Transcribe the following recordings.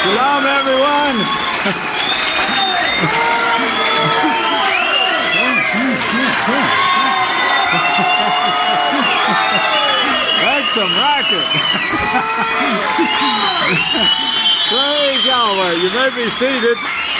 Shalom, everyone. That's some racket. Praise Yahweh. You may be seated.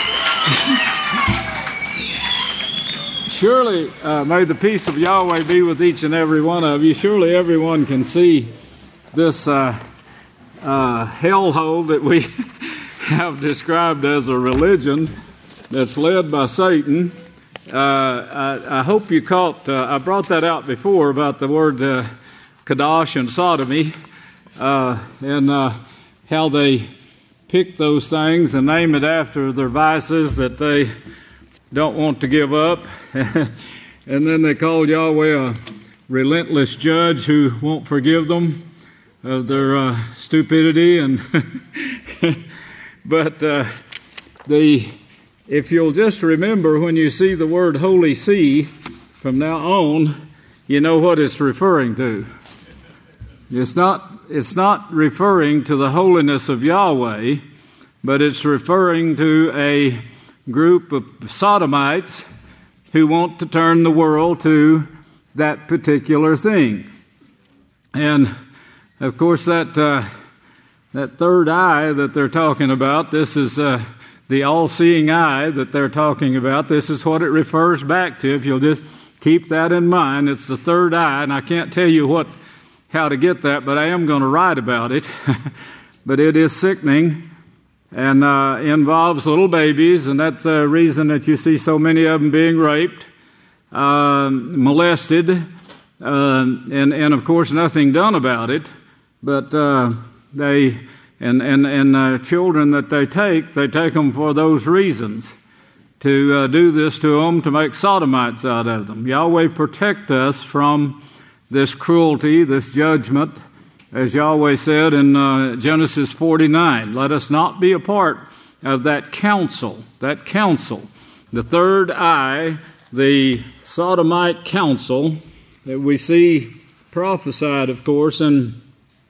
Surely, may the peace of Yahweh be with each and every one of you. Surely everyone can see this hellhole that we have described as a religion that's led by Satan. I hope you caught, I brought that out before about the word kadosh and sodomy, and how they pick those things and name it after their vices that they don't want to give up. And then they call Yahweh a relentless judge who won't forgive them of their stupidity. And but if you'll just remember, when you see the word Holy See from now on, you know what it's referring to. It's not referring to the holiness of Yahweh, but it's referring to a group of sodomites who want to turn the world to that particular thing. And of course, that third eye that they're talking about, this is the all-seeing eye that they're talking about. This is what it refers back to. If you'll just keep that in mind, it's the third eye, and I can't tell you how to get that, but I am going to write about it. But it is sickening and involves little babies, and that's the reason that you see so many of them being raped, molested, and of course nothing done about it. But they children that they take them for those reasons, to do this to them, to make sodomites out of them. Yahweh protect us from this cruelty, this judgment, as Yahweh said in Genesis 49. Let us not be a part of that council. The third eye, the sodomite council that we see prophesied, of course, in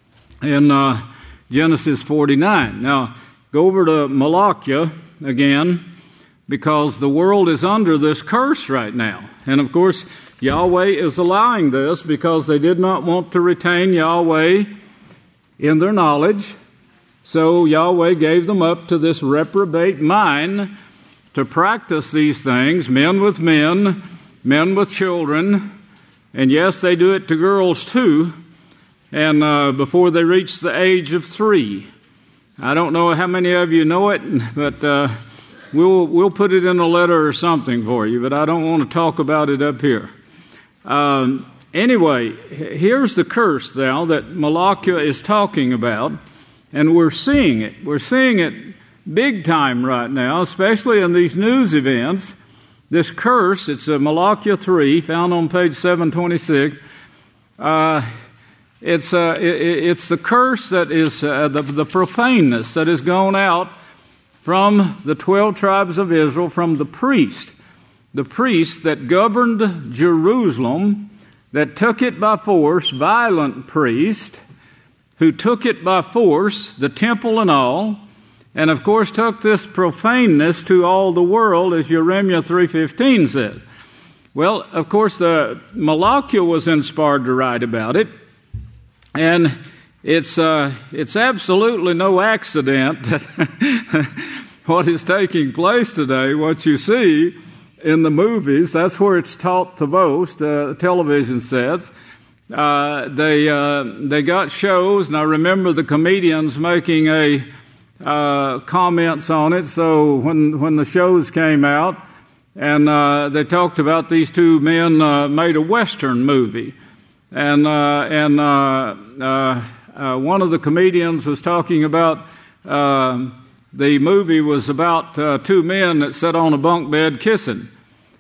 Genesis 49. Now, go over to Malachi again, because the world is under this curse right now. And of course, Yahweh is allowing this because they did not want to retain Yahweh in their knowledge. So Yahweh gave them up to this reprobate mind to practice these things, men with men, men with children. And yes, they do it to girls too. And before they reach the age of 3. I don't know how many of you know it, but we'll put it in a letter or something for you, but I don't want to talk about it up here. Anyway, here's the curse now that Malachi is talking about, and we're seeing it. We're seeing it big time right now, especially in these news events. This curse, it's Malachi 3, found on page 726. It's the curse that is the profaneness that has gone out from the 12 tribes of Israel, from the priest that governed Jerusalem, that took it by force, violent priest, who took it by force, the temple and all, and of course took this profaneness to all the world, as Jeremiah 3:15 says. Well, of course, Malachi was inspired to write about it. And it's absolutely no accident what is taking place today, what you see in the movies. That's where it's taught the most, television sets. They got shows, and I remember the comedians making comments on it. So when the shows came out, and they talked about these two men made a Western movie. And one of the comedians was talking about the movie was about two men that sat on a bunk bed kissing.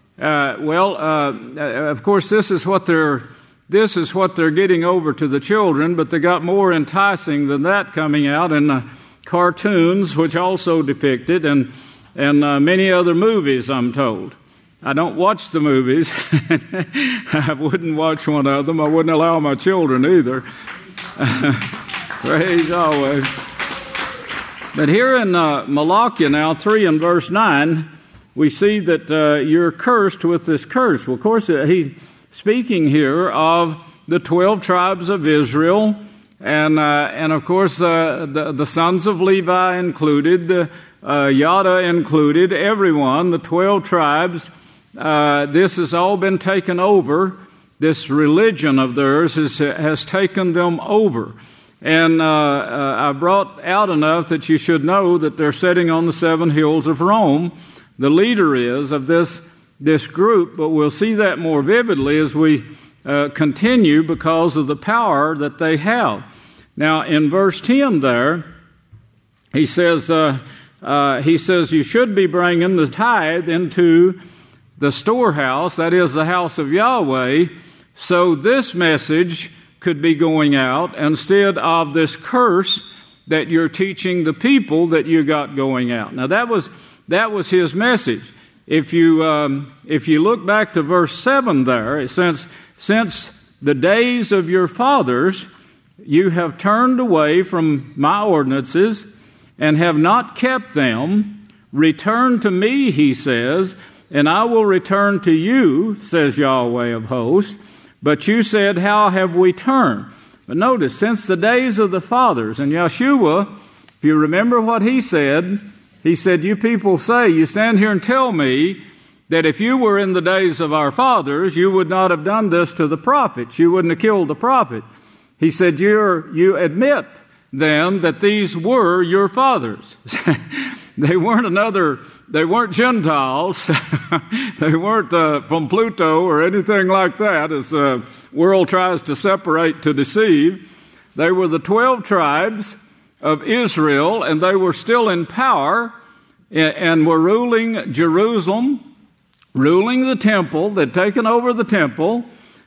Of course, this is what they're getting over to the children, but they got more enticing than that coming out in cartoons, which also depict it, and many other movies, I'm told. I don't watch the movies. I wouldn't watch one of them. I wouldn't allow my children either. Praise Yahweh. But here in Malachi now, 3 and verse 9, we see that you're cursed with this curse. Well, of course, he's speaking here of the 12 tribes of Israel, and of course, the sons of Levi included, Yada included, everyone, the 12 tribes. This has all been taken over. This religion of theirs has taken them over. And I brought out enough that you should know that they're sitting on the 7 hills of Rome. The leader is of this group, but we'll see that more vividly as we continue because of the power that they have. Now, in verse 10 there, he says, you should be bringing the tithe into the storehouse, that is the house of Yahweh, so this message could be going out instead of this curse that you're teaching the people that you got going out. Now that was his message. If you look back to verse 7 there, it says, since the days of your fathers you have turned away from my ordinances and have not kept them, return to me, he says, and I will return to you, says Yahweh of hosts. But you said, how have we turned? But notice, since the days of the fathers, and Yeshua, if you remember what he said, you people say, you stand here and tell me that if you were in the days of our fathers, you would not have done this to the prophets. You wouldn't have killed the prophet. He said, you admit then that these were your fathers. They weren't Gentiles. They weren't from Pluto or anything like that, as the world tries to separate to deceive. They were the 12 tribes of Israel, and they were still in power and were ruling Jerusalem, ruling the temple. They'd taken over the temple.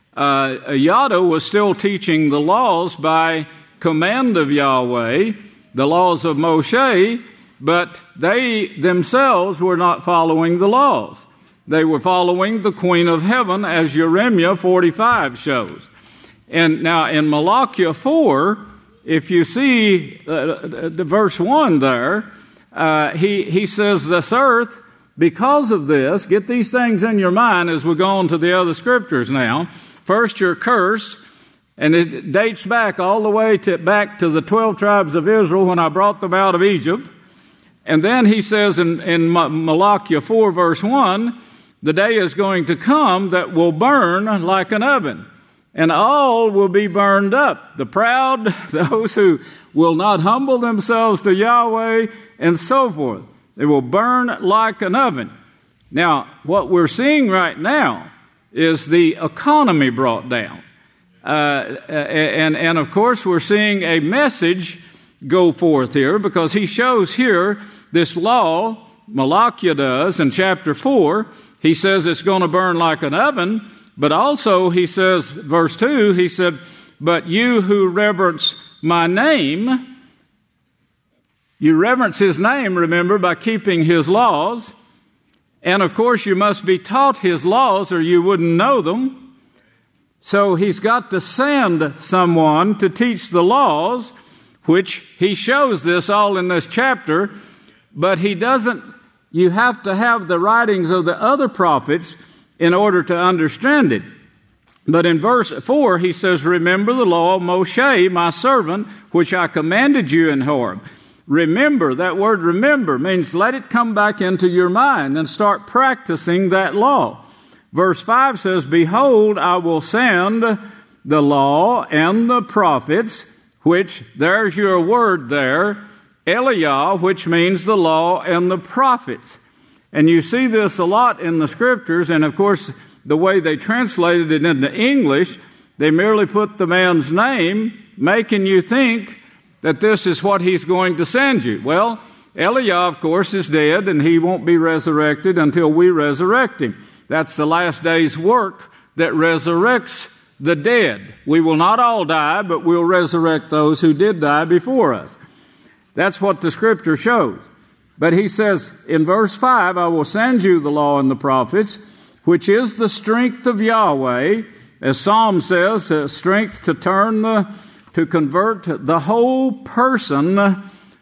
Yada was still teaching the laws by command of Yahweh, the laws of Moshe, but they themselves were not following the laws. They were following the Queen of Heaven, as Jeremiah 45 shows. And now in Malachi 4, if you see the verse 1 there, he says, this earth, because of this, get these things in your mind as we go on to the other scriptures now. First, you're cursed, and it dates back all the way back to the 12 tribes of Israel when I brought them out of Egypt. And then he says in Malachi 4 verse 1, the day is going to come that will burn like an oven, and all will be burned up. The proud, those who will not humble themselves to Yahweh, and so forth. They will burn like an oven. Now, what we're seeing right now is the economy brought down. And of course, we're seeing a message go forth here, because he shows here this law, Malachi does, in chapter 4. He says it's going to burn like an oven, but also he says, verse 2, he said, but you who reverence my name, you reverence his name, remember, by keeping his laws. And of course, you must be taught his laws or you wouldn't know them. So he's got to send someone to teach the laws, which he shows this all in this chapter, but he doesn't. You have to have the writings of the other prophets in order to understand it. But in verse 4, he says, remember the law of Moshe, my servant, which I commanded you in Horeb. Remember, that word remember means let it come back into your mind and start practicing that law. Verse 5 says, behold, I will send the law and the prophets, which, there's your word there, Eliah, which means the law and the prophets. And you see this a lot in the scriptures, and of course, the way they translated it into English, they merely put the man's name, making you think that this is what he's going to send you. Well, Eliah, of course, is dead, and he won't be resurrected until we resurrect him. That's the last day's work that resurrects the dead. We will not all die, but we'll resurrect those who did die before us. That's what the scripture shows. But he says in verse 5, I will send you the law and the prophets, which is the strength of Yahweh, as Psalm says, strength to convert the whole person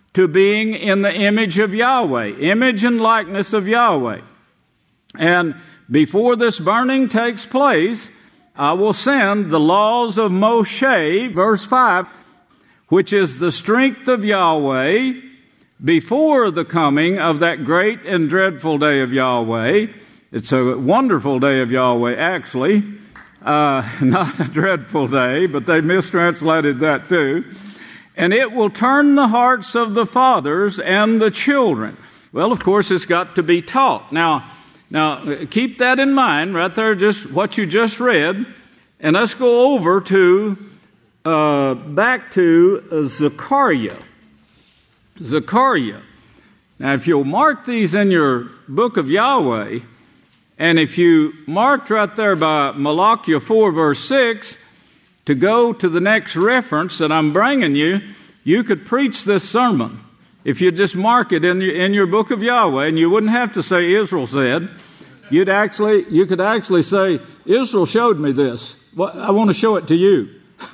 to being in the image of Yahweh, image and likeness of Yahweh. And before this burning takes place, I will send the laws of Moshe, verse 5, which is the strength of Yahweh, before the coming of that great and dreadful day of Yahweh. It's a wonderful day of Yahweh, actually. Not a dreadful day, but they mistranslated that too. And it will turn the hearts of the fathers and the children. Well, of course, it's got to be taught. Now, keep that in mind right there, just what you just read. And let's go over to, back to Zechariah. Zechariah. Now, if you'll mark these in your book of Yahweh, and if you marked right there by Malachi 4, verse 6, to go to the next reference that I'm bringing you, you could preach this sermon. If you just mark it in your book of Yahweh, and you wouldn't have to say Israel said, you could actually say, Israel showed me this. Well, I want to show it to you.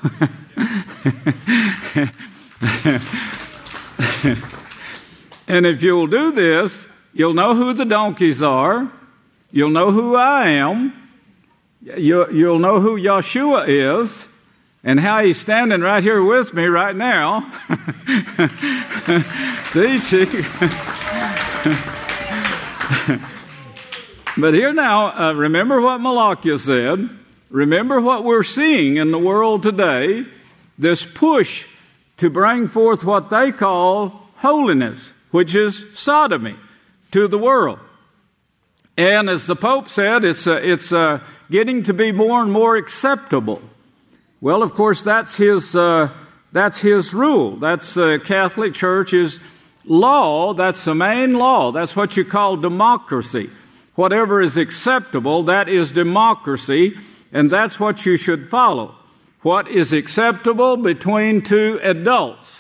And if you'll do this, you'll know who the donkeys are. You'll know who I am. You'll know who Yeshua is and how he's standing right here with me right now. But here now, remember what Malachi said. Remember what we're seeing in the world today. This push to bring forth what they call holiness, which is sodomy, to the world. And as the Pope said, it's getting to be more and more acceptable. Well, of course, that's his rule. That's Catholic Church's law. That's the main law. That's what you call democracy. Whatever is acceptable, that is democracy, and that's what you should follow. What is acceptable between two adults?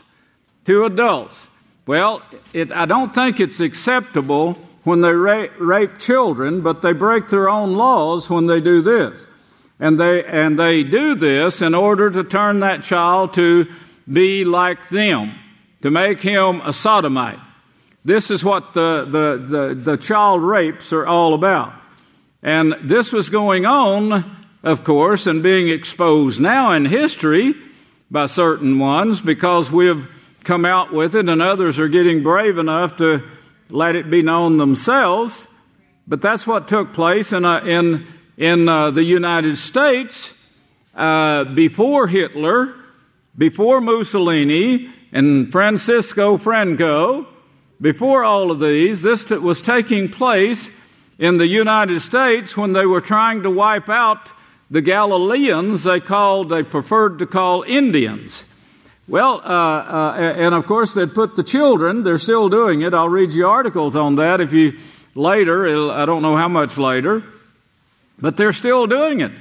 Well, I don't think it's acceptable when they rape children, but they break their own laws when they do this. And they do this in order to turn that child to be like them, to make him a sodomite. This is what the child rapes are all about. And this was going on, of course, and being exposed now in history by certain ones because we've come out with it and others are getting brave enough to let it be known themselves. But that's what took place in the United States before Hitler, before Mussolini, and Franco. Before all of these, this was taking place in the United States when they were trying to wipe out the Galileans they preferred to call Indians. Well, and of course they'd put the children, they're still doing it. I'll read you articles on that if you later, I don't know how much later, but they're still doing it.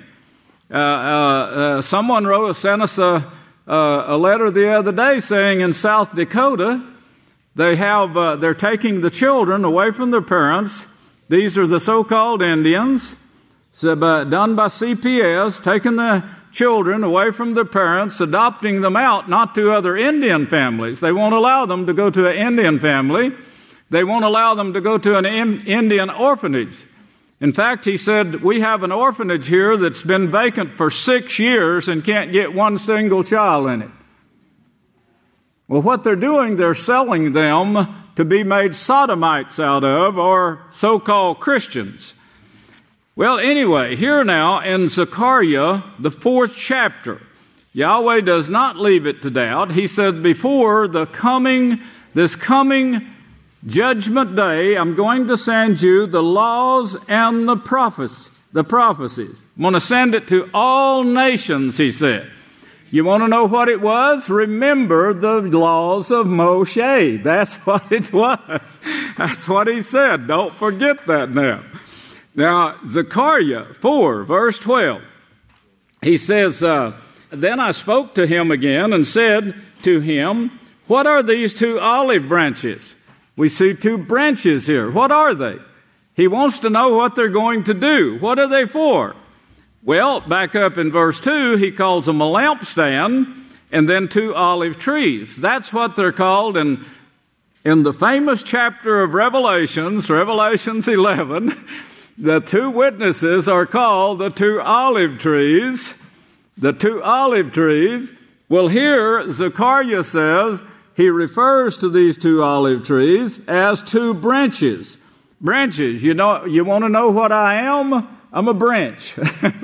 Someone sent us a letter the other day saying in South Dakota, they're taking the children away from their parents. These are the so-called Indians, done by CPS, taking the children away from their parents, adopting them out, not to other Indian families. They won't allow them to go to an Indian family. They won't allow them to go to an Indian orphanage. In fact, he said, we have an orphanage here that's been vacant for 6 years and can't get one single child in it. Well, what they're doing, they're selling them to be made sodomites out of, or so-called Christians. Well, anyway, here now in Zechariah, the 4th chapter, Yahweh does not leave it to doubt. He said, before this coming judgment day, I'm going to send you the laws and the prophecies. I'm going to send it to all nations, he said. You want to know what it was? Remember the laws of Moshe. That's what it was. That's what he said. Don't forget that now. Now, Zechariah 4, verse 12, he says, then I spoke to him again and said to him, what are these 2 olive branches? We see 2 branches here. What are they? He wants to know what they're going to do. What are they for? Well, back up in verse 2, he calls them a lampstand and then 2 olive trees. That's what they're called, and In the famous chapter of Revelations 11, the two witnesses are called the two olive trees. The two olive trees. Well, here Zechariah says he refers to these two olive trees as two branches. Branches. You want to know what I am? I'm a branch.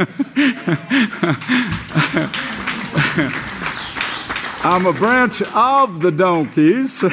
I'm a branch of the donkeys,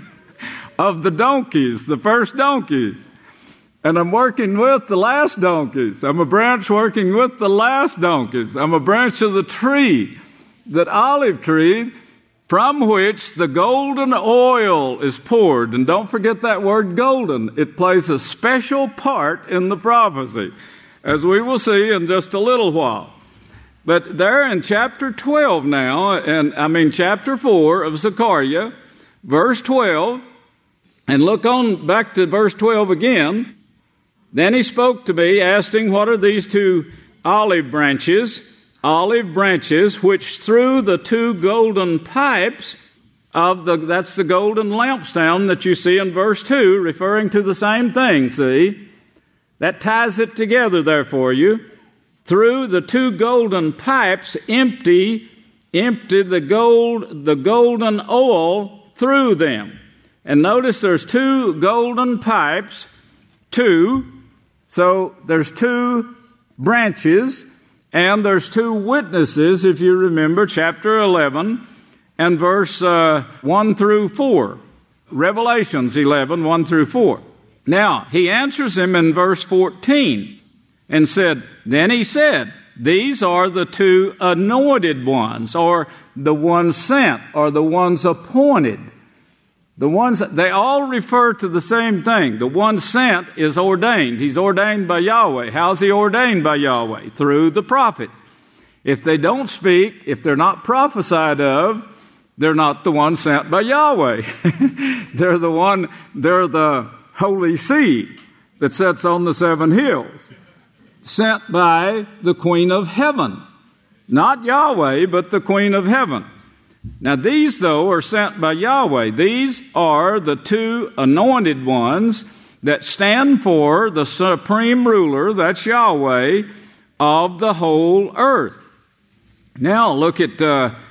the first donkeys. And I'm working with the last donkeys. I'm a branch working with the last donkeys. I'm a branch of the tree, that olive tree, from which the golden oil is poured. And don't forget that word golden. It plays a special part in the prophecy, as we will see in just a little while. But there in chapter 12 now, chapter 4 of Zechariah, verse 12, and look on back to verse 12 again. Then he spoke to me, asking, what are these two olive branches, which through the two golden pipes that's the golden lampstand that you see in verse 2, referring to the same thing, see? That ties it together there for you. Through the two golden pipes, empty the golden oil through them. And notice there's two golden pipes, so there's two branches, and there's two witnesses, if you remember, chapter 11 and verse 1 through 4. Revelations 11, 1 through 4. Now, he answers him in verse 14 and said, then he said, these are the two anointed ones, or the ones sent, or the ones appointed. They all refer to the same thing. The one sent is ordained. He's ordained by Yahweh. How's he ordained by Yahweh? Through the prophet. If they don't speak, if they're not prophesied of, they're not the one sent by Yahweh. They're the holy seed that sits on the seven hills, sent by the Queen of Heaven. Not Yahweh, but the Queen of Heaven. Now these, though, are sent by Yahweh. These are the two anointed ones that stand for the supreme ruler, that's Yahweh, of the whole earth. Now look at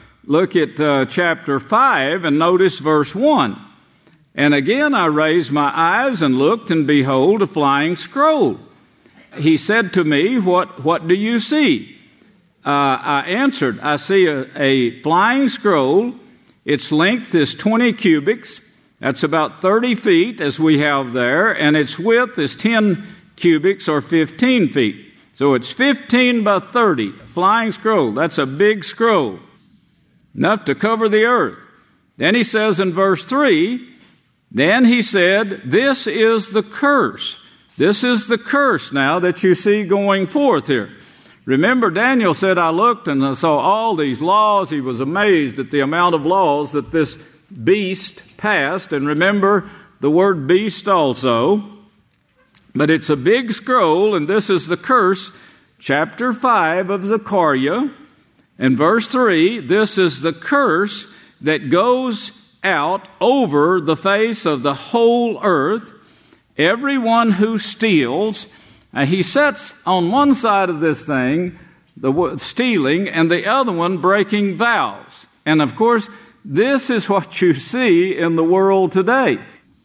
chapter 5 and notice verse 1. And again I raised my eyes and looked, and behold, a flying scroll. He said to me, what do you see? I answered, I see a flying scroll. Its length is 20 cubits. That's about 30 feet, as we have there. And its width is 10 cubits, or 15 feet. So it's 15 by 30. Flying scroll. That's a big scroll. Enough to cover the earth. Then he says in verse 3, then he said, this is the curse. This is the curse now that you see going forth here. Remember, Daniel said, I looked and I saw all these laws. He was amazed at the amount of laws that this beast passed. And remember the word beast also. But it's a big scroll, and this is the curse. Chapter 5 of Zechariah. And verse 3, this is the curse that goes out over the face of the whole earth. Everyone who steals. He sets on one side of this thing, the stealing, and the other one breaking vows. And of course, this is what you see in the world today.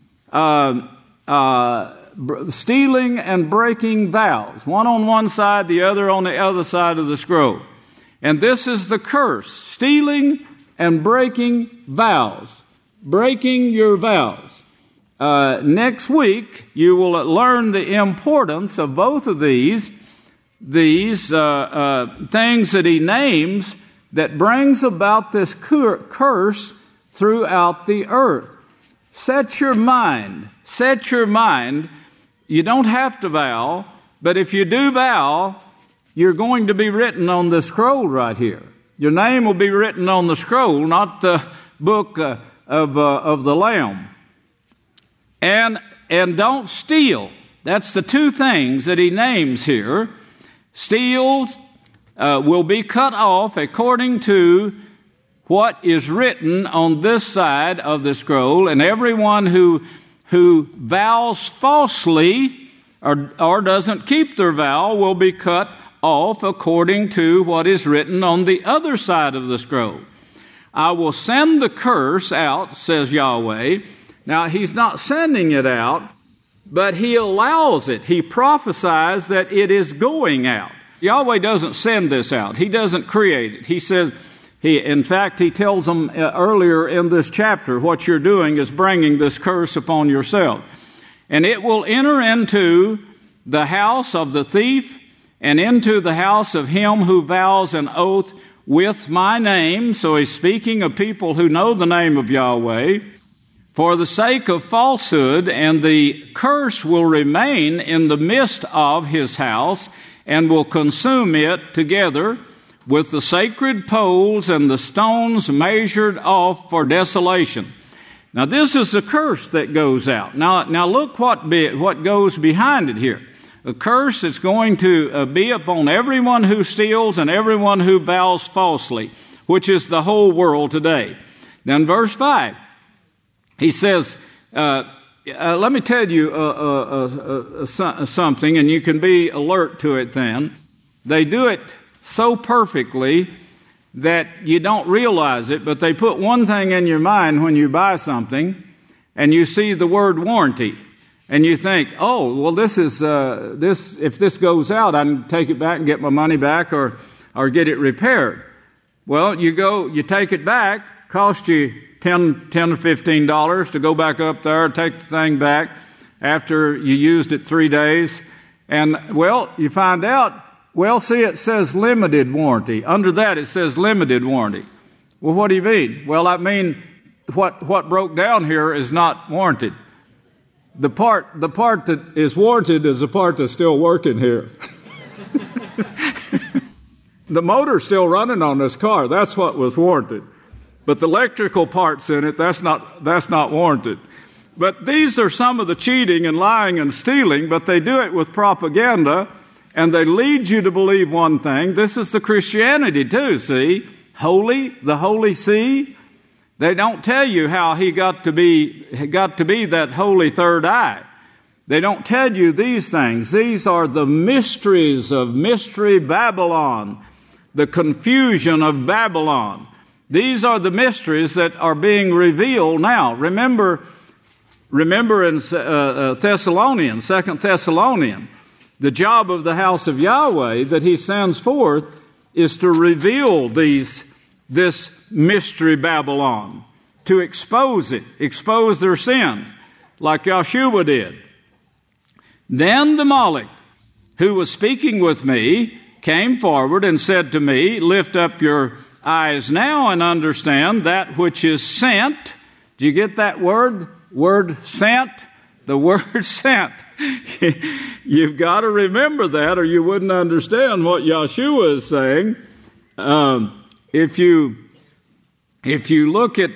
Stealing and breaking vows. One on one side, the other on the other side of the scroll. And this is the curse. Stealing and breaking vows. Breaking your vows. Next week, you will learn the importance of both of these things that he names that brings about this curse throughout the earth. Set your mind. You don't have to vow, but if you do vow, you're going to be written on the scroll right here. Your name will be written on the scroll, not the book of the Lamb. And don't steal. That's the two things that he names here. Steals will be cut off according to what is written on this side of the scroll, and everyone who vows falsely or doesn't keep their vow will be cut off according to what is written on the other side of the scroll. I will send the curse out, says Yahweh. Now, he's not sending it out, but he allows it. He prophesies that it is going out. Yahweh doesn't send this out. He doesn't create it. He says, in fact, he tells them earlier in this chapter, what you're doing is bringing this curse upon yourself. And it will enter into the house of the thief and into the house of him who vows an oath with my name. So he's speaking of people who know the name of Yahweh. For the sake of falsehood, and the curse will remain in the midst of his house and will consume it together with the sacred poles and the stones measured off for desolation. Now this is the curse that goes out. Now look what goes behind it here. A curse is going to be upon everyone who steals and everyone who vows falsely, which is the whole world today. Then verse 5. He says, let me tell you something, and you can be alert to it then. They do it so perfectly that you don't realize it, but they put one thing in your mind when you buy something, and you see the word warranty. And you think, oh, well, this is if this goes out, I can take it back and get my money back or get it repaired. Well, you take it back, cost you $10 to $15 to go back up there, take the thing back after you used it 3 days. And, well, you find out, well, see, it says limited warranty. Under that, it says limited warranty. Well, what do you mean? Well, I mean, what broke down here is not warranted. The part that is warranted is the part that's still working here. The motor's still running on this car. That's what was warranted. But the electrical parts in it, that's not warranted. But these are some of the cheating and lying and stealing, but they do it with propaganda, and they lead you to believe one thing. This is the Christianity too, see? The Holy See. They don't tell you how he got to be that holy third eye. They don't tell you these things. These are the mysteries of Mystery Babylon, the confusion of Babylon. These are the mysteries that are being revealed now. Remember in Thessalonians, 2 Thessalonians, the job of the house of Yahweh that he sends forth is to reveal this mystery Babylon, to expose their sins, like Yeshua did. Then the Malach, who was speaking with me, came forward and said to me, lift up your eyes now and understand that which is sent. Do you get that word? Word sent? The word sent. You've got to remember that or you wouldn't understand what Yeshua is saying. If you look at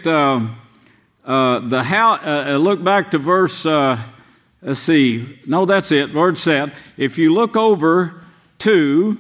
look back to verse, let's see. No, that's it. Word sent. If you look over to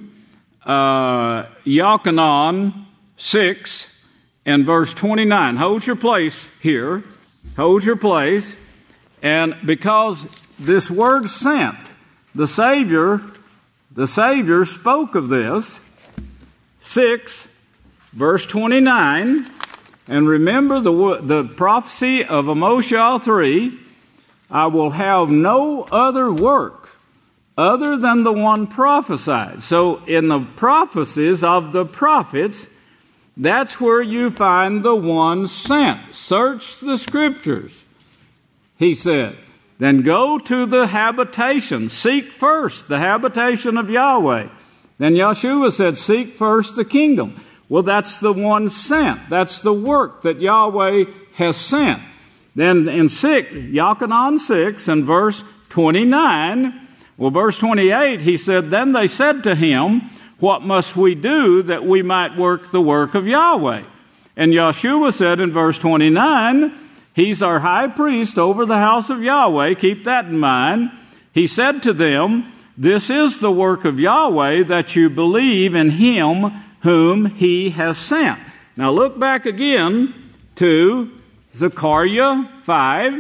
Yochanan 6 and verse 29. Hold your place here. Hold your place. And because this word sent, the Savior spoke of this. 6, verse 29. And remember the prophecy of Amos 3, I will have no other work other than the one prophesied. So in the prophecies of the prophets, that's where you find the one sent. Search the Scriptures, he said. Then go to the habitation. Seek first the habitation of Yahweh. Then Yeshua said, seek first the kingdom. Well, that's the one sent. That's the work that Yahweh has sent. Then in Yochanan 6 and verse 29, well, verse 28, he said, then they said to him, what must we do that we might work the work of Yahweh? And Yeshua said in verse 29, he's our high priest over the house of Yahweh. Keep that in mind. He said to them, this is the work of Yahweh, that you believe in him whom he has sent. Now look back again to Zechariah 5.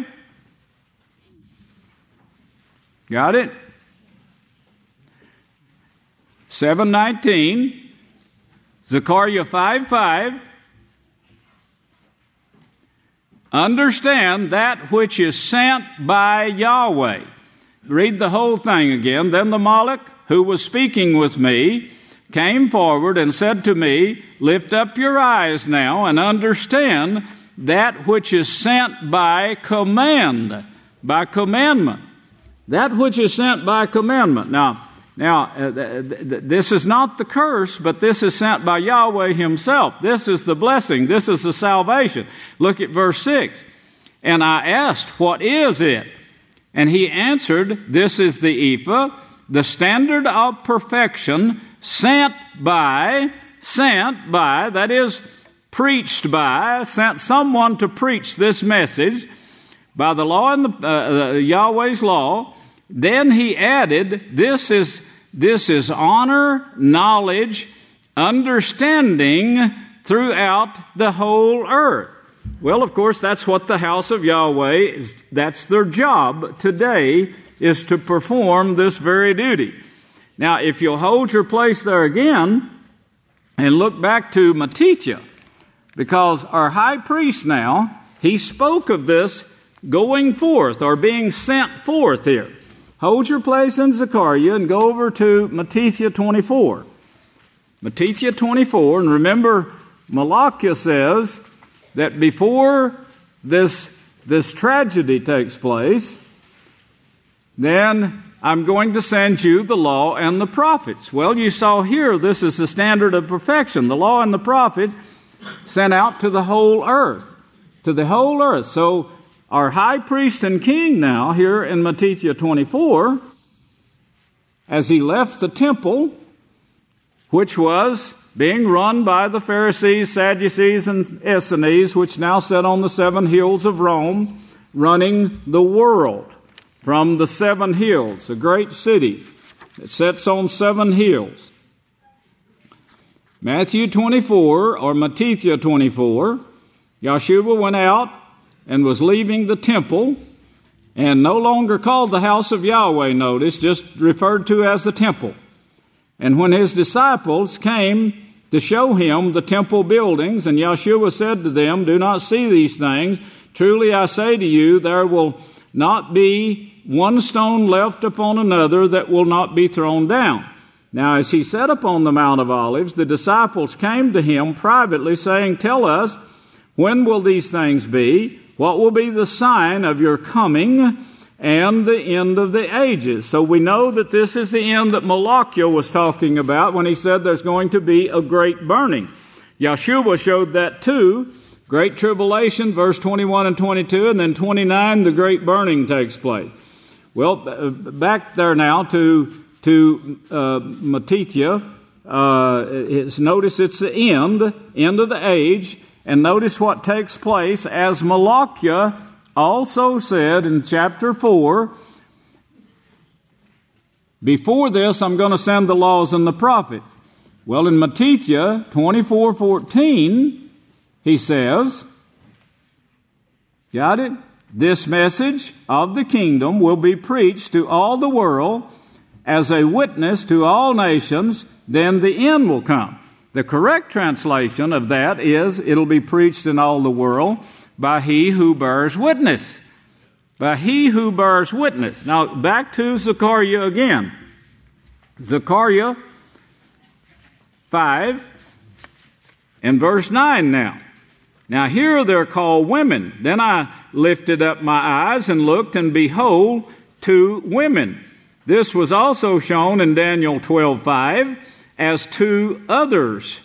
Got it? 7:19. Zechariah 5:5. Understand that which is sent by Yahweh. Read the whole thing again. Then the Malach, who was speaking with me, came forward and said to me, lift up your eyes now and understand that which is sent by command, by commandment. That which is sent by commandment. Now, this is not the curse, but this is sent by Yahweh himself. This is the blessing. This is the salvation. Look at verse 6. And I asked, what is it? And he answered, this is the ephah, the standard of perfection, sent by, that is, preached by, sent someone to preach this message by the law and the Yahweh's law. Then he added, this is honor, knowledge, understanding throughout the whole earth. Well, of course, that's what the house of Yahweh is. That's their job today, is to perform this very duty. Now, if you'll hold your place there again and look back to Matithia, because our high priest now, he spoke of this going forth or being sent forth here. Hold your place in Zechariah and go over to Matithia 24. Matithia 24, and remember, Malachi says that before this tragedy takes place, then I'm going to send you the law and the prophets. Well, you saw here, this is the standard of perfection. The law and the prophets sent out to the whole earth. To the whole earth. So, our high priest and king now, here in Matithia 24, as he left the temple, which was being run by the Pharisees, Sadducees, and Essenes, which now sat on the 7 hills of Rome, running the world from the 7 hills, a great city that sits on 7 hills. Matthew 24, or Matithia 24, Yeshua went out and was leaving the temple, and no longer called the house of Yahweh, notice, just referred to as the temple. And when his disciples came to show him the temple buildings, and Yeshua said to them, do not see these things. Truly I say to you, there will not be one stone left upon another that will not be thrown down. Now as he sat upon the Mount of Olives, the disciples came to him privately, saying, tell us, when will these things be? What will be the sign of your coming and the end of the ages? So we know that this is the end that Malachi was talking about when he said there's going to be a great burning. Yeshua showed that too. Great tribulation, verse 21 and 22, and then 29, the great burning takes place. Well, back there now to Matithia, notice it's the end of the age. And notice what takes place as Malachi also said in chapter 4, before this I'm going to send the laws and the prophets. Well, in Matithia 24:14, he says, got it? This message of the kingdom will be preached to all the world as a witness to all nations, then the end will come. The correct translation of that is, it'll be preached in all the world by he who bears witness. By he who bears witness. Now, back to Zechariah again. Zechariah 5 and verse 9 now. Now here they're called women. Then I lifted up my eyes and looked, and behold, 2 women. This was also shown in Daniel 12:5. As 2 others.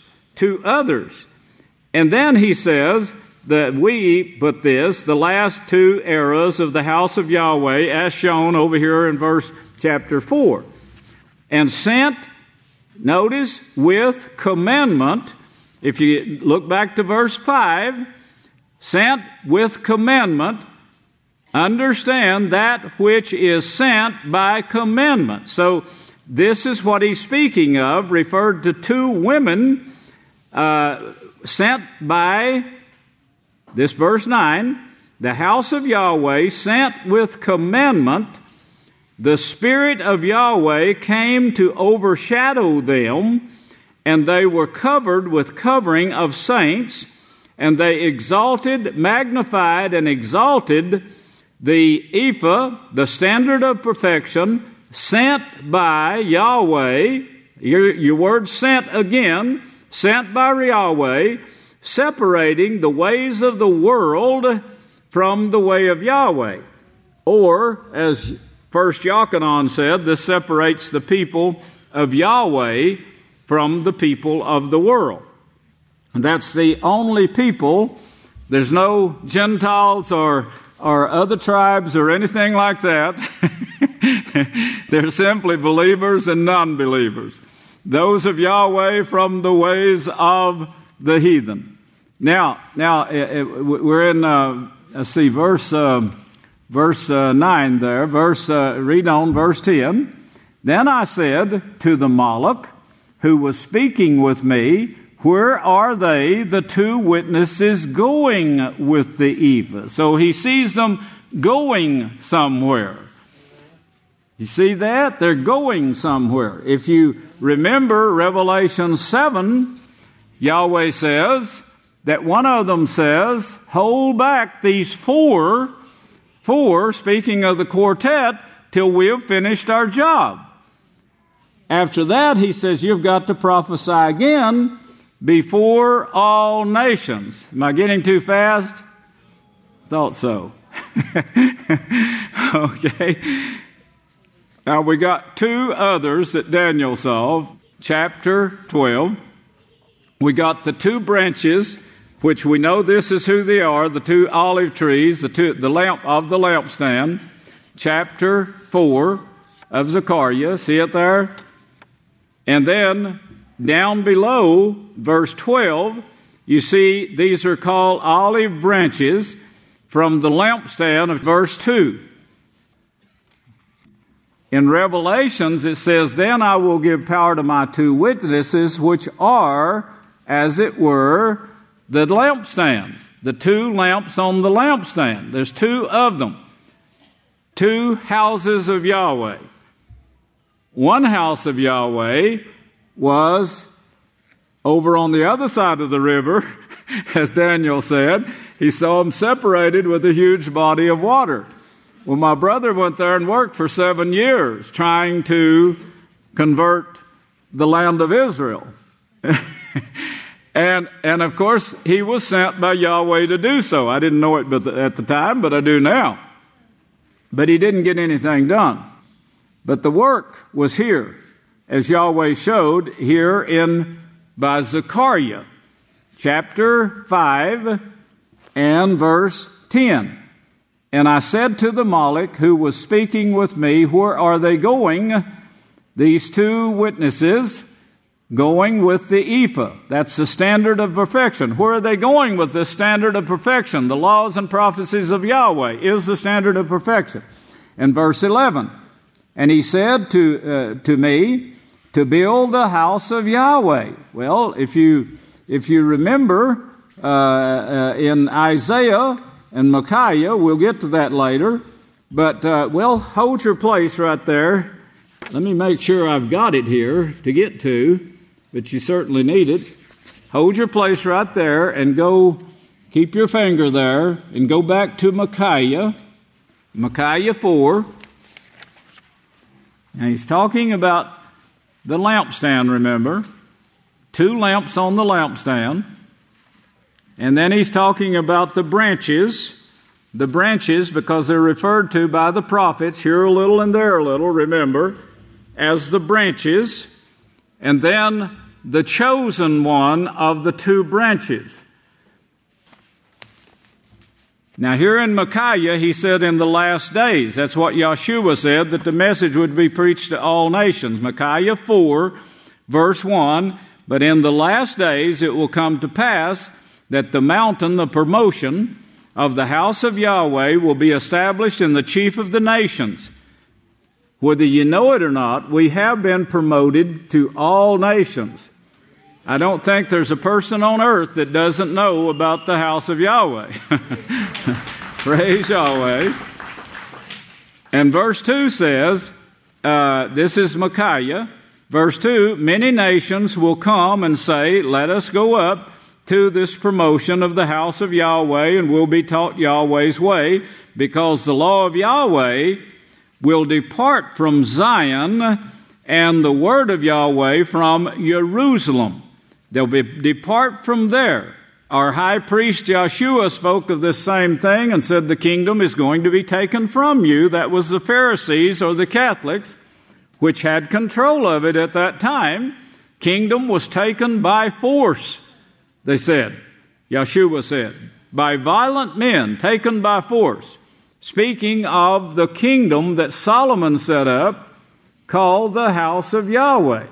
And then he says that the last 2 eras of the house of Yahweh, as shown over here in chapter 4. And sent, notice, with commandment. If you look back to verse 5, sent with commandment, understand that which is sent by commandment. So, this is what he's speaking of, referred to 2 women sent by, this verse 9, the house of Yahweh sent with commandment, the Spirit of Yahweh came to overshadow them, and they were covered with covering of saints, and they exalted, magnified, and exalted the ephah, the standard of perfection, sent by Yahweh. Your word sent again, sent by Yahweh, separating the ways of the world from the way of Yahweh. Or, as First Yochanan said, this separates the people of Yahweh from the people of the world. And that's the only people. There's no Gentiles or other tribes or anything like that. They're simply believers and non-believers. Those of Yahweh from the ways of the heathen. Now, we're in, verse 9 there. Read on verse 10. Then I said to the Moloch, who was speaking with me, where are they, the two witnesses, going with the ephah? So he sees them going somewhere. You see that? They're going somewhere. If you remember Revelation 7, Yahweh says that one of them says, hold back these four, speaking of the quartet, till we have finished our job. After that, he says, you've got to prophesy again before all nations. Am I getting too fast? Thought so. Okay. Now we got two others that Daniel saw. Chapter 12. We got the two branches, which we know this is who they are, the two olive trees, the lamp of the lampstand. Chapter 4 of Zechariah. See it there? And then down below, verse 12, you see these are called olive branches from the lampstand of verse 2. In Revelations, it says, then I will give power to my two witnesses, which are, as it were, the lampstands, the two lamps on the lampstand. There's two of them. Two houses of Yahweh. One house of Yahweh was over on the other side of the river, as Daniel said. He saw them separated with a huge body of water. Well, my brother went there and worked for 7 years trying to convert the land of Israel. And of course, he was sent by Yahweh to do so. I didn't know it at the time, but I do now. But he didn't get anything done. But the work was here, as Yahweh showed here by Zechariah, chapter 5 and verse 10. And I said to the Moloch, who was speaking with me, where are they going? These two witnesses going with the ephah. That's the standard of perfection. Where are they going with the standard of perfection? The laws and prophecies of Yahweh is the standard of perfection. In verse 11, and he said to me, to build the house of Yahweh. Well, if you remember in Isaiah and Micaiah, we'll get to that later, but hold your place right there. Let me make sure I've got it here to get to, but you certainly need it. Hold your place right there and go, keep your finger there, and go back to Micaiah 4. Now he's talking about the lampstand, remember? Two lamps on the lampstand. And then he's talking about the branches because they're referred to by the prophets, here a little and there a little, remember, as the branches. And then the chosen one of the two branches. Now here in Micaiah, he said in the last days, that's what Yeshua said, that the message would be preached to all nations. Micaiah 4, verse 1, but in the last days it will come to pass that the mountain, the promotion of the house of Yahweh, will be established in the chief of the nations. Whether you know it or not, we have been promoted to all nations. I don't think there's a person on earth that doesn't know about the house of Yahweh. Praise Yahweh. And verse 2 says, this is Micaiah, verse 2, many nations will come and say, let us go up to this promotion of the house of Yahweh, and we'll be taught Yahweh's way, because the law of Yahweh will depart from Zion, and the word of Yahweh from Jerusalem. They'll depart from there. Our high priest Joshua spoke of this same thing and said the kingdom is going to be taken from you. That was the Pharisees or the Catholics, which had control of it at that time. Kingdom was taken by force, they said. Joshua said, by violent men, taken by force. Speaking of the kingdom that Solomon set up, called the house of Yahweh.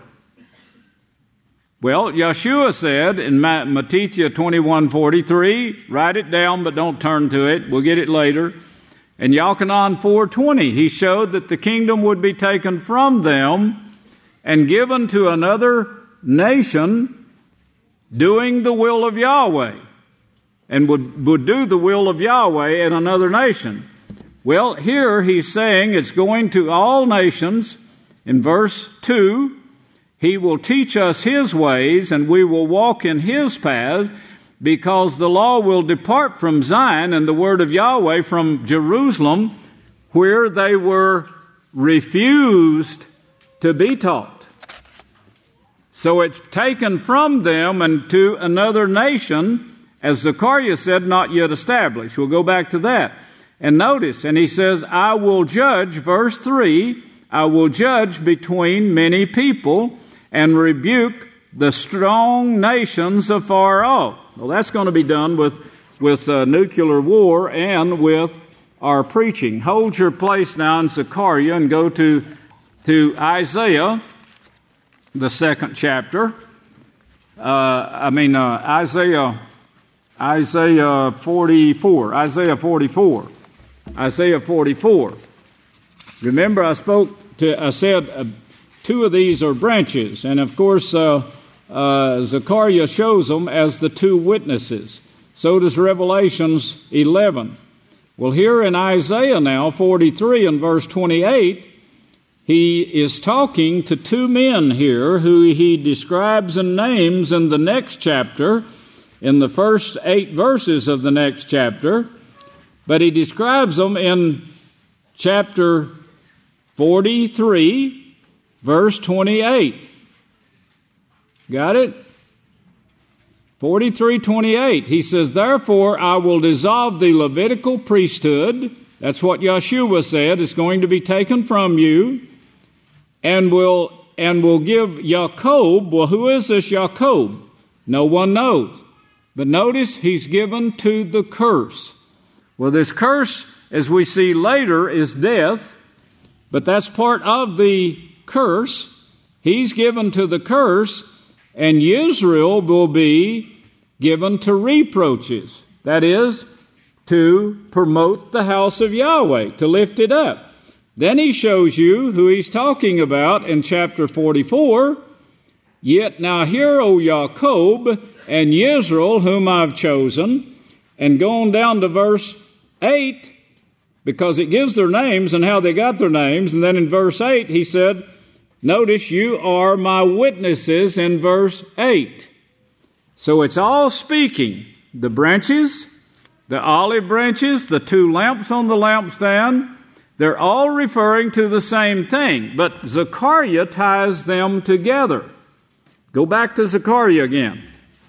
Well, Yeshua said in Matthew 21:43, write it down but don't turn to it, we'll get it later. In Yochanan 4:20, he showed that the kingdom would be taken from them and given to another nation doing the will of Yahweh, and would do the will of Yahweh in another nation. Well, here he's saying it's going to all nations. In verse 2, he will teach us his ways, and we will walk in his paths, because the law will depart from Zion and the word of Yahweh from Jerusalem, where they were refused to be taught. So it's taken from them and to another nation, as Zechariah said, not yet established. We'll go back to that. And notice, and he says, I will judge, verse 3, I will judge between many people and rebuke the strong nations afar off. Well, that's going to be done with nuclear war and with our preaching. Hold your place now in Zechariah and go to Isaiah, the 2nd chapter. Isaiah 44. Isaiah 44. Isaiah 44. Remember, I said two of these are branches, and of course, Zechariah shows them as the two witnesses. So does Revelations 11. Well, here in Isaiah now, 43 and verse 28, he is talking to two men here who he describes and names in the next chapter, in the first 8 verses of the next chapter, but he describes them in chapter 43, verse 28. Got it? 43:28. He says, therefore I will dissolve the Levitical priesthood. That's what Yeshua said. It's going to be taken from you. And will give Jacob. Well, who is this Jacob? No one knows. But notice he's given to the curse. Well, this curse, as we see later, is death. But that's part of the curse. He's given to the curse, and Israel will be given to reproaches. That is, to promote the house of Yahweh, to lift it up. Then he shows you who he's talking about in chapter 44. Yet now hear, O Jacob and Israel, whom I've chosen. And go on down to verse 8, because it gives their names and how they got their names. And then in verse 8, he said, notice, you are my witnesses in verse 8. So it's all speaking. The branches, the olive branches, the 2 lamps on the lampstand, they're all referring to the same thing. But Zechariah ties them together. Go back to Zechariah again.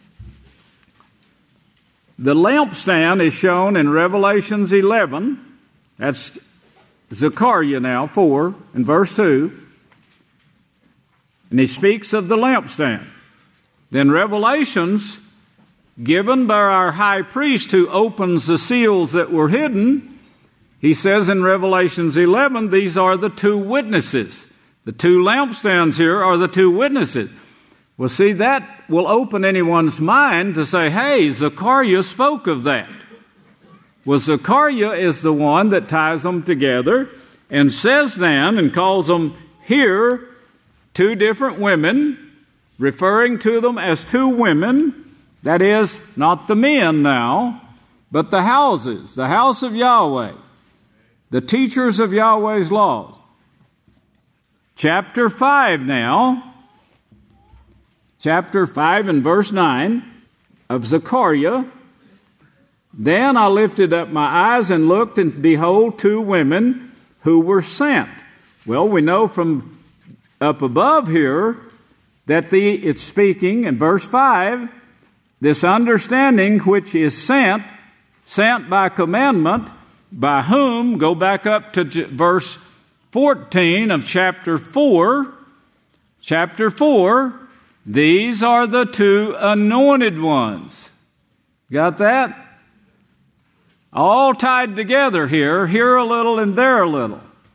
The lampstand is shown in Revelations 11. That's Zechariah now, 4, and verse 2. And he speaks of the lampstand. Then Revelations, given by our high priest who opens the seals that were hidden, he says in Revelations 11, these are the 2 witnesses. The 2 lampstands here are the 2 witnesses. Well, see, that will open anyone's mind to say, hey, Zechariah spoke of that. Well, Zechariah is the one that ties them together and says then, and calls them here, 2 different women, referring to them as two women, that is, not the men now, but the houses, the house of Yahweh, the teachers of Yahweh's laws. Chapter 5 now, chapter 5 and verse 9 of Zechariah. Then I lifted up my eyes and looked, and behold, two women who were sent. Well, we know from up above here that it's speaking in verse 5, this understanding which is sent by commandment, by whom, go back up to verse 14 of chapter 4. Chapter 4, these are the two anointed ones. Got that? All tied together here a little and there a little.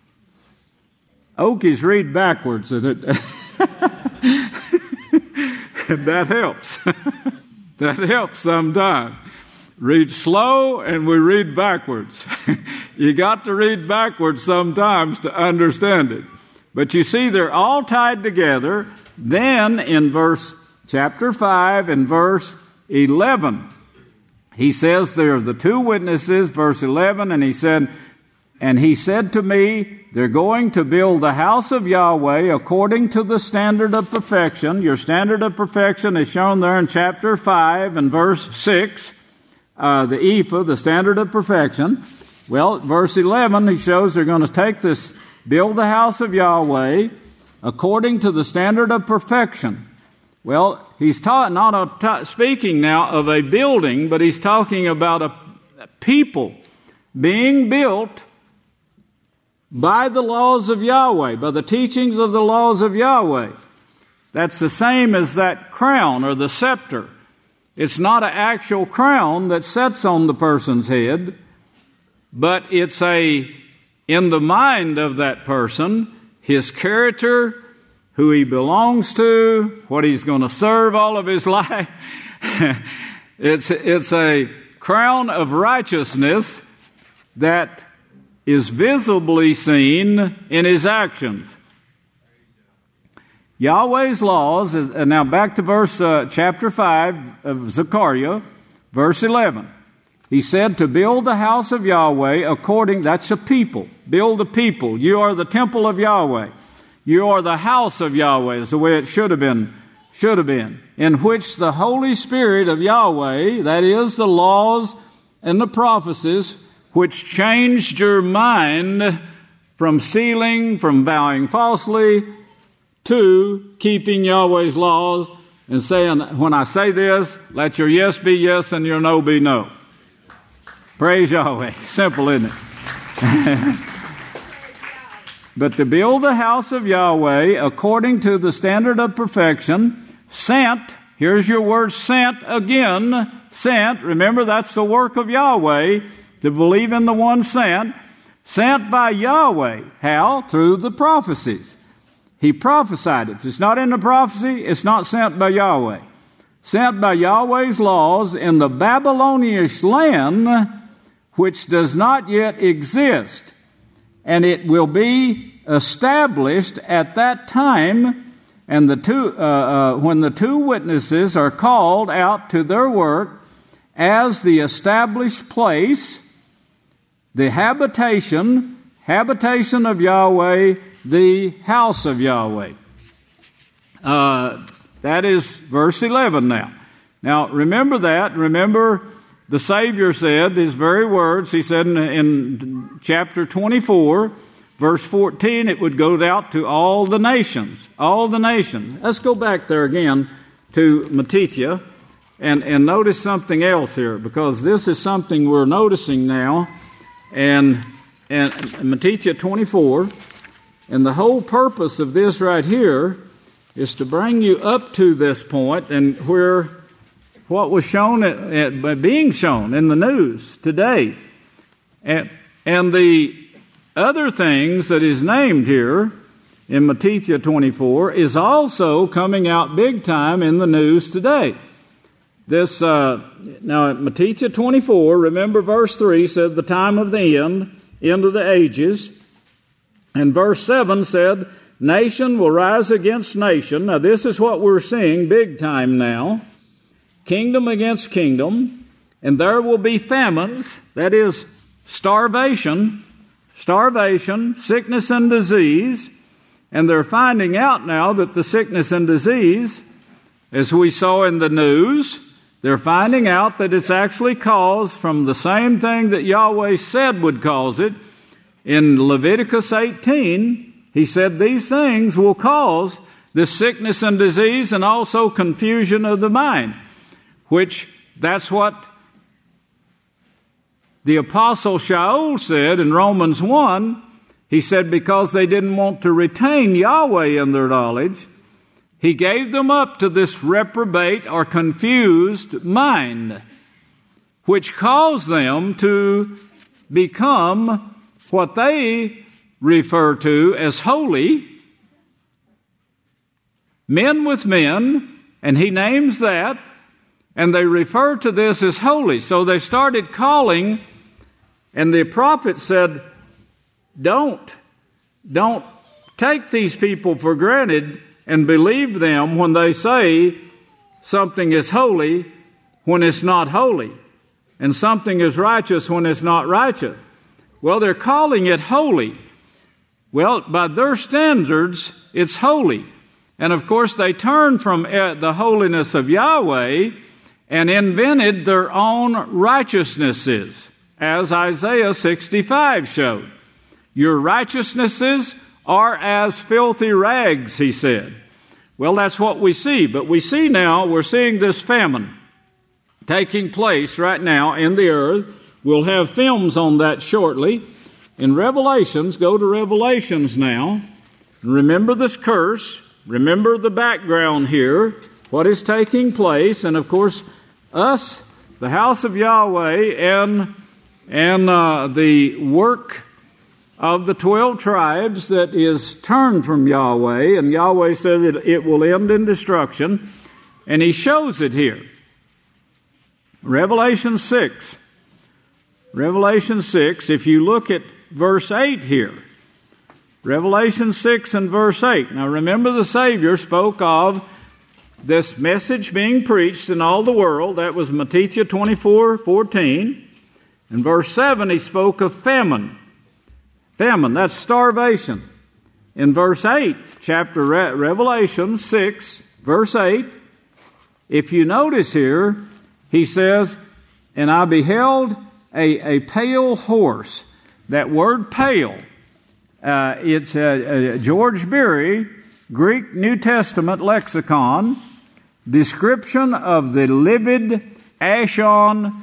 Okies read backwards, and that helps. That helps sometimes. Read slow and we read backwards. You got to read backwards sometimes to understand it. But you see, they're all tied together. Then in chapter 5 and verse 11, he says there are the two witnesses, verse 11, and he said to me, they're going to build the house of Yahweh according to the standard of perfection. Your standard of perfection is shown there in chapter 5 and verse 6. The ephah, the standard of perfection. Well, verse 11, he shows they're going to build the house of Yahweh according to the standard of perfection. Well, he's speaking now of a building, but he's talking about a people being built by the laws of Yahweh, by the teachings of the laws of Yahweh. That's the same as that crown or the scepter. It's not an actual crown that sits on the person's head, but it's in the mind of that person, his character, who he belongs to, what he's going to serve all of his life. It's a crown of righteousness that is visibly seen in his actions. Yahweh's laws, now back to chapter 5 of Zechariah, verse 11. He said to build the house of Yahweh that's a people. Build a people. You are the temple of Yahweh. You are the house of Yahweh, is the way it should have been, in which the Holy Spirit of Yahweh, that is the laws and the prophecies, which changed your mind from stealing, from vowing falsely, to keeping Yahweh's laws and saying, when I say this, let your yes be yes and your no be no. Praise Yahweh. Simple, isn't it? But to build the house of Yahweh according to the standard of perfection, sent, here's your word sent again, sent, remember that's the work of Yahweh, to believe in the one sent by Yahweh. How? Through the prophecies. He prophesied it. If it's not in the prophecy, it's not sent by Yahweh. Sent by Yahweh's laws in the Babylonish land, which does not yet exist. And it will be established at that time, and when the two witnesses are called out to their work as the established place, the habitation of Yahweh, the house of Yahweh. That is verse 11 now. Now, remember that. Remember, the Savior said his very words. He said in chapter 24, verse 14, it would go out to all the nations. All the nations. Let's go back there again to Matithia and notice something else here, because this is something we're noticing now. And Matithia 24, and the whole purpose of this right here is to bring you up to this point and what was shown being shown in the news today. And the other things that is named here in Matithia 24 is also coming out big time in the news today. This now at Matithia 24, remember verse 3 said the time of the end of the ages. And verse 7 said nation will rise against nation. Now this is what we're seeing big time now. Kingdom against kingdom. And there will be famines, that is starvation, sickness and disease. And they're finding out now that the sickness and disease, as we saw in the news, they're finding out that it's actually caused from the same thing that Yahweh said would cause it. In Leviticus 18, He said these things will cause this sickness and disease and also confusion of the mind, which that's what the Apostle Shaul said in Romans 1. He said because they didn't want to retain Yahweh in their knowledge, He gave them up to this reprobate or confused mind, which caused them to become what they refer to as holy, men with men, and He names that, and they refer to this as holy. So they started calling, and the prophet said, don't take these people for granted and believe them when they say something is holy when it's not holy, and something is righteous when it's not righteous. Well, they're calling it holy. Well, by their standards, it's holy. And of course, they turned from the holiness of Yahweh and invented their own righteousnesses, as Isaiah 65 showed. Your righteousnesses are as filthy rags, He said. Well, that's what we see. But we see now, we're seeing this famine taking place right now in the earth. We'll have films on that shortly. In Revelations, go to Revelations now. Remember this curse. Remember the background here. What is taking place. And of course, us, the house of Yahweh, and the work of the 12 tribes that is turned from Yahweh. And Yahweh says it will end in destruction. And He shows it here. Revelation 6. Revelation 6, if you look at verse 8 here. Revelation 6 and verse 8. Now remember, the Savior spoke of this message being preached in all the world. That was Matthew 24:14. In verse 7, He spoke of famine. Famine, that's starvation. In verse 8, chapter Revelation 6, verse 8, if you notice here, He says, and I beheld a pale horse. That word pale, it's George Beery, Greek New Testament lexicon, description of the livid, ashen,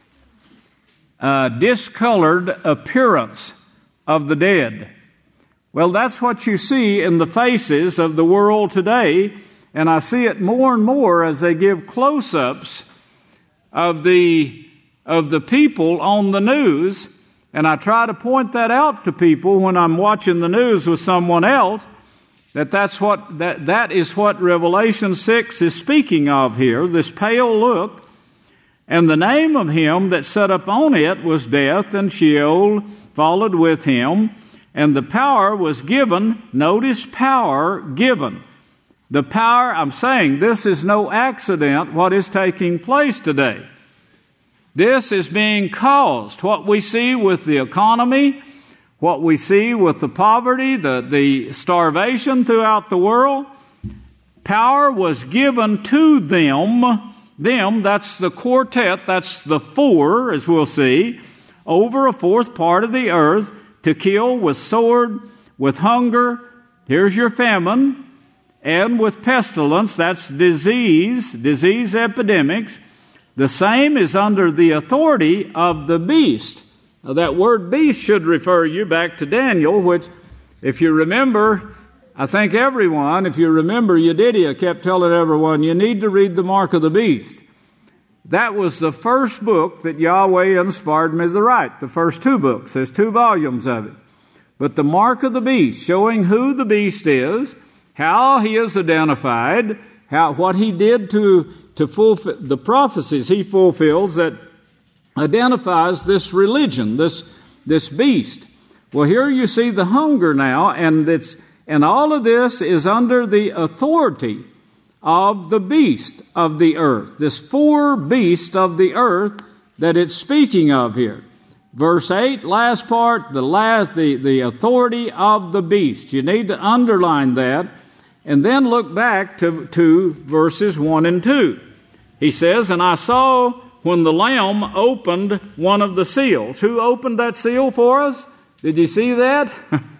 discolored appearance of the dead. Well, that's what you see in the faces of the world today, and I see it more and more as they give close-ups of the people on the news, and I try to point that out to people when I'm watching the news with someone else, that is what Revelation 6 is speaking of here, this pale look. And the name of him that sat upon it was Death, and Sheol followed with him, and the power was given. Notice, power given. The power, I'm saying, this is no accident what is taking place today. This is being caused. What we see with the economy, what we see with the poverty, the starvation throughout the world, power was given to them. Them, that's the quartet, that's the four, as we'll see, over a fourth part of the earth, to kill with sword, with hunger, here's your famine, and with pestilence, that's disease epidemics. The same is under the authority of the beast. Now, that word beast should refer you back to Daniel, which, if you remember, I think everyone, if you remember, Yedidiah kept telling everyone, you need to read the Mark of the Beast. That was the first book that Yahweh inspired me to write. The first two books. There's 2 volumes of it. But the Mark of the Beast, showing who the beast is, how he is identified, what he did to fulfill the prophecies he fulfills that identifies this religion, this beast. Well, here you see the hunger now, and And all of this is under the authority of the beast of the earth. This four beasts of the earth that it's speaking of here. Verse 8, last part, the authority of the beast. You need to underline that and then look back to verses 1 and 2. He says, and I saw when the Lamb opened one of the seals. Who opened that seal for us? Did you see that?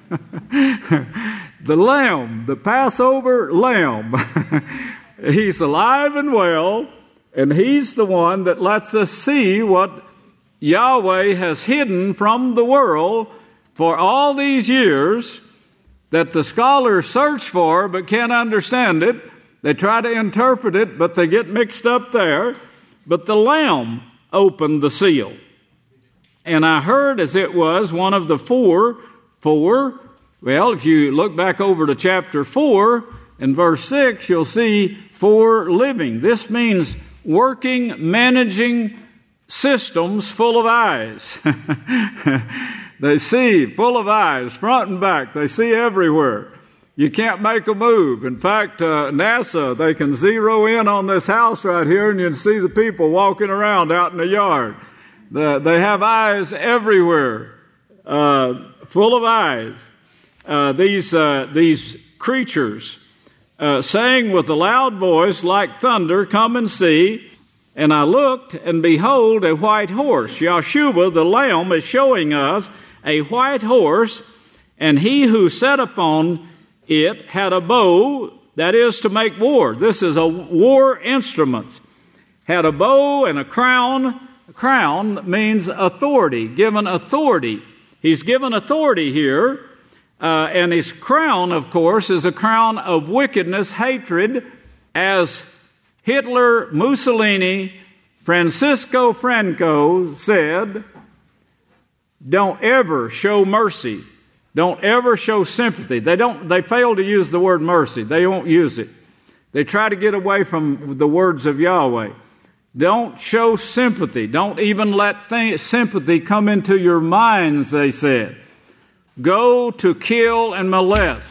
The Lamb, the Passover Lamb. He's alive and well, and He's the one that lets us see what Yahweh has hidden from the world for all these years that the scholars search for but can't understand it. They try to interpret it, but they get mixed up there. But the Lamb opened the seal. And I heard as it was one of the four, well, if you look back over to chapter 4 and verse 6, you'll see four living. This means working, managing systems full of eyes. They see, full of eyes, front and back. They see everywhere. You can't make a move. In fact, NASA, they can zero in on this house right here, and you can see the people walking around out in the yard. They have eyes everywhere, full of eyes. These creatures saying with a loud voice like thunder, come and see. And I looked, and behold, a white horse. Yahshua, the Lamb, is showing us a white horse, and he who sat upon it had a bow, that is to make war. This is a war instrument. Had a bow and a crown. A crown means authority, given authority. He's given authority here. And his crown, of course, is a crown of wickedness, hatred, as Hitler, Mussolini, Francisco Franco said, don't ever show mercy. Don't ever show sympathy. They fail to use the word mercy. They won't use it. They try to get away from the words of Yahweh. Don't show sympathy. Don't even let sympathy come into your minds, they said. Go to kill and molest.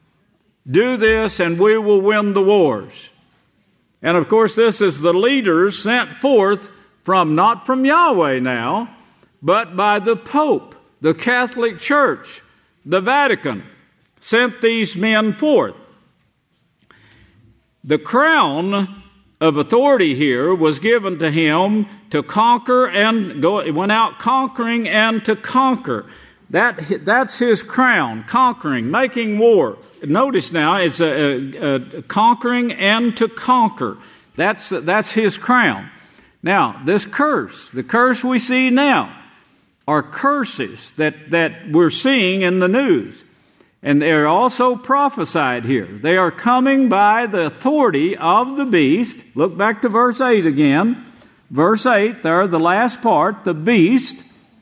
Do this and we will win the wars. And of course, this is the leaders sent forth not from Yahweh now, but by the Pope, the Catholic Church, the Vatican, sent these men forth. The crown of authority here was given to him to conquer and go. He went out conquering and to conquer. That's his crown, conquering, making war. Notice now, it's a conquering and to conquer. That's his crown. Now, this curse, the curse we see now, are curses that we're seeing in the news. And they're also prophesied here. They are coming by the authority of the beast. Look back to verse 8 again. Verse 8 there, the last part, the beast.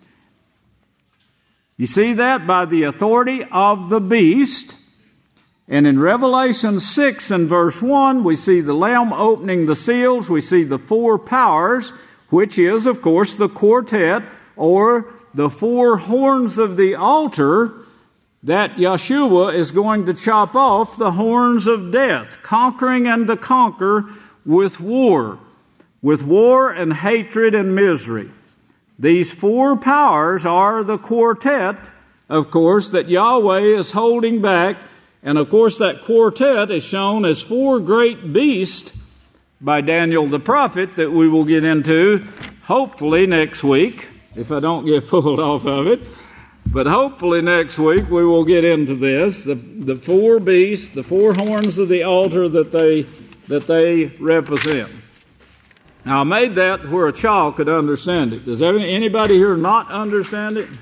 You see that? By the authority of the beast. And in Revelation 6 and verse 1, we see the Lamb opening the seals. We see the four powers, which is, of course, the quartet, or the four horns of the altar, that Yahshua is going to chop off the horns of death, conquering and to conquer with war and hatred and misery. These four powers are the quartet, of course, that Yahweh is holding back. And of course, that quartet is shown as four great beasts by Daniel the prophet that we will get into hopefully next week, if I don't get pulled off of it. But hopefully next week we will get into this, the four beasts, the four horns of the altar that they represent. Now, I made that where a child could understand it. Does anybody here not understand it?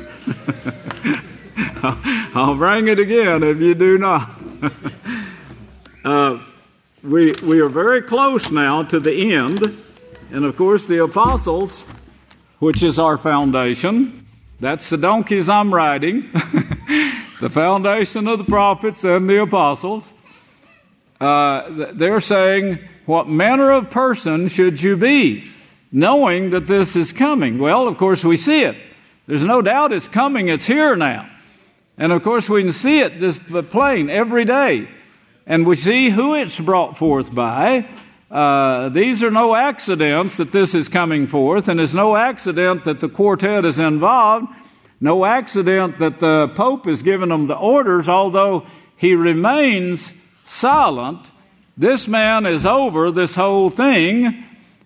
I'll bring it again if you do not. We are very close now to the end. And of course, the apostles, which is our foundation, that's the donkeys I'm riding, the foundation of the prophets and the apostles. They're saying, what manner of person should you be, knowing that this is coming? Well, of course, we see it. There's no doubt it's coming. It's here now. And of course, we can see it just plain every day. And we see who it's brought forth by. These are no accidents that this is coming forth, and it's no accident that the quartet is involved, no accident that the Pope is giving them the orders, although he remains silent. This man is over this whole thing,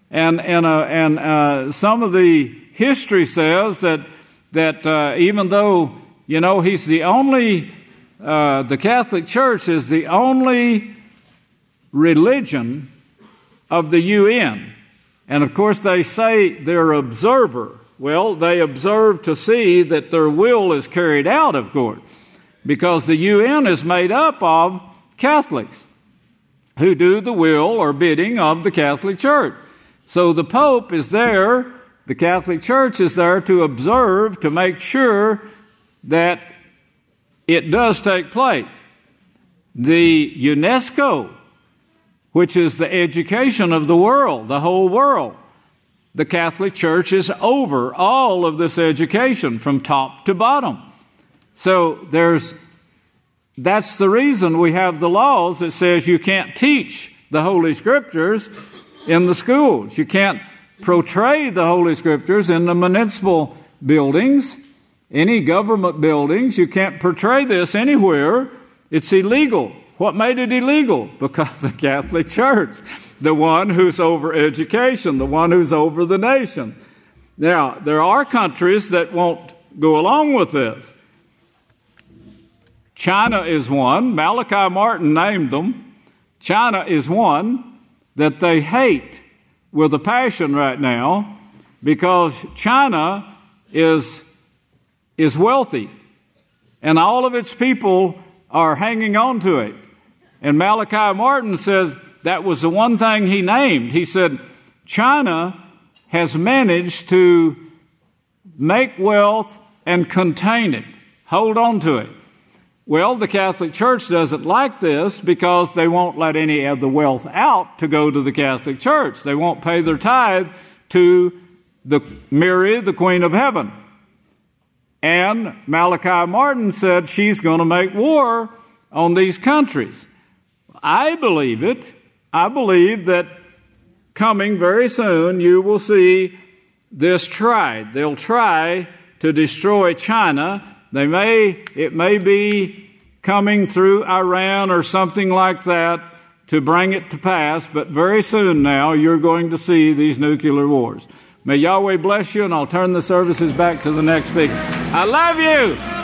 and some of the history says that even though, he's the only, the Catholic Church is the only religion of the UN. And of course they say they're observer. Well, they observe to see that their will is carried out, of course, because the UN is made up of Catholics who do the will or bidding of the Catholic Church. So the Pope is there, the Catholic Church is there to observe, to make sure that it does take place. The UNESCO, which is the education of the world, the whole world, the Catholic Church is over all of this education from top to bottom. So that's the reason we have the laws that says you can't teach the Holy Scriptures in the schools. You can't portray the Holy Scriptures in the municipal buildings, any government buildings. You can't portray this anywhere. It's illegal. What made it illegal? Because the Catholic Church, the one who's over education, the one who's over the nation. Now, there are countries that won't go along with this. China is one. Malachi Martin named them. China is one that they hate with a passion right now because China is wealthy and all of its people are hanging on to it. And Malachi Martin says that was the one thing he named. He said, China has managed to make wealth and contain it, hold on to it. Well, the Catholic Church doesn't like this because they won't let any of the wealth out to go to the Catholic Church. They won't pay their tithe to the Mary, the Queen of Heaven. And Malachi Martin said she's going to make war on these countries. I believe it. I believe that coming very soon you will see this tried. They'll try to destroy China. It may be coming through Iran or something like that to bring it to pass, but very soon now you're going to see these nuclear wars. May Yahweh bless you, and I'll turn the services back to the next speaker. I love you.